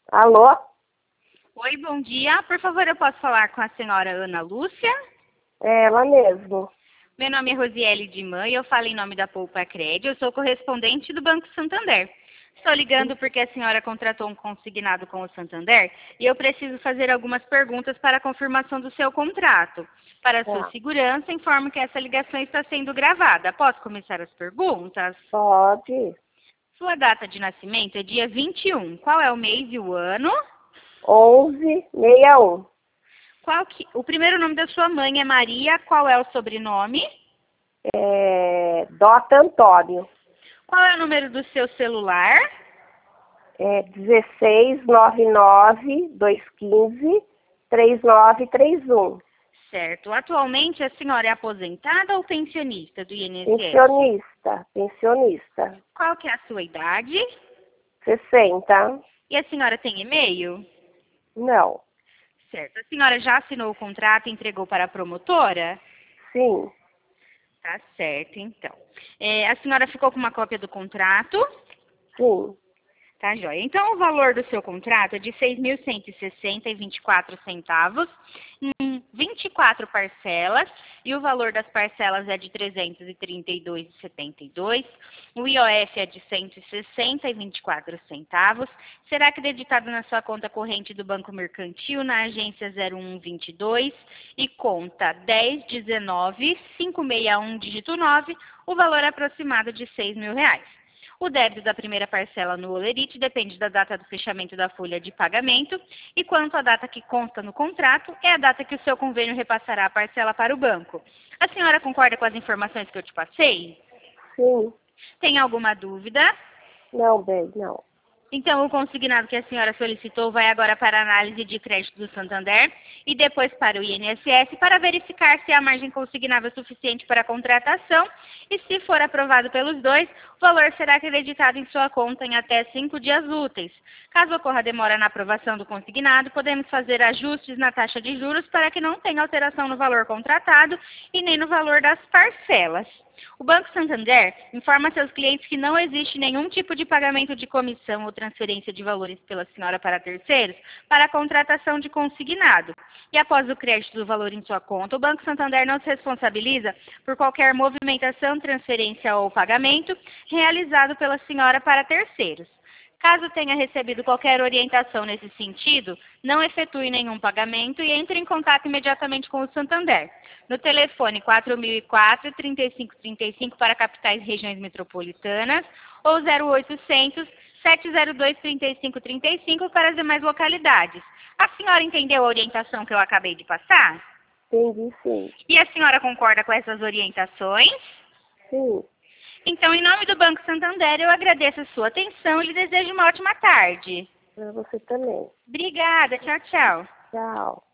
Alô? Oi, bom dia. Por favor, eu posso falar com a senhora Ana Lúcia? É ela mesmo. Meu nome é Rosiele de Mãe, eu falo em nome da Poupa Crédito, eu sou correspondente do Banco Santander. Estou ligando porque a senhora contratou um consignado com o Santander e eu preciso fazer algumas perguntas para a confirmação do seu contrato. Para a sua Tá. segurança, informo que essa ligação está sendo gravada. Posso começar as perguntas? Pode. Sua data de nascimento é dia 21. Qual é o mês e o ano? 1161. O primeiro nome da sua mãe é Maria. Qual é o sobrenome? Dota Antônio. Qual é o número do seu celular? 1699-215-3931. Certo. Atualmente a senhora é aposentada ou pensionista do INSS? Pensionista. Qual que é a sua idade? 60. E a senhora tem e-mail? Não. Certo. A senhora já assinou o contrato e entregou para a promotora? Sim. Tá certo, então. A senhora ficou com uma cópia do contrato? Sim. Tá, joia. Então, o valor do seu contrato é de R$ 6.160,24 em 24 parcelas, e o valor das parcelas é de R$ 332,72. O IOF é de R$ 160,24. Será acreditado na sua conta corrente do Banco Mercantil, na agência 0122 e conta 1019-561, dígito 9, o valor aproximado de R$ 6.000. O débito da primeira parcela no Olerite depende da data do fechamento da folha de pagamento e quanto à data que consta no contrato, é a data que o seu convênio repassará a parcela para o banco. A senhora concorda com as informações que eu te passei? Sim. Tem alguma dúvida? Não, bem, não. Então, o consignado que a senhora solicitou vai agora para a análise de crédito do Santander e depois para o INSS para verificar se a margem consignável é suficiente para a contratação e, se for aprovado pelos dois, o valor será acreditado em sua conta em até 5 dias úteis. Caso ocorra demora na aprovação do consignado, podemos fazer ajustes na taxa de juros para que não tenha alteração no valor contratado e nem no valor das parcelas. O Banco Santander informa a seus clientes que não existe nenhum tipo de pagamento de comissão ou transferência de valores pela senhora para terceiros para a contratação de consignado. E após o crédito do valor em sua conta, o Banco Santander não se responsabiliza por qualquer movimentação, transferência ou pagamento realizado pela senhora para terceiros. Caso tenha recebido qualquer orientação nesse sentido, não efetue nenhum pagamento e entre em contato imediatamente com o Santander. No telefone 4004-3535 para capitais e regiões metropolitanas ou 0800 702 3535 para as demais localidades. A senhora entendeu a orientação que eu acabei de passar? Entendi, sim. E a senhora concorda com essas orientações? Sim. Então, em nome do Banco Santander, eu agradeço a sua atenção e lhe desejo uma ótima tarde. Para você também. Obrigada. Tchau, tchau. Tchau.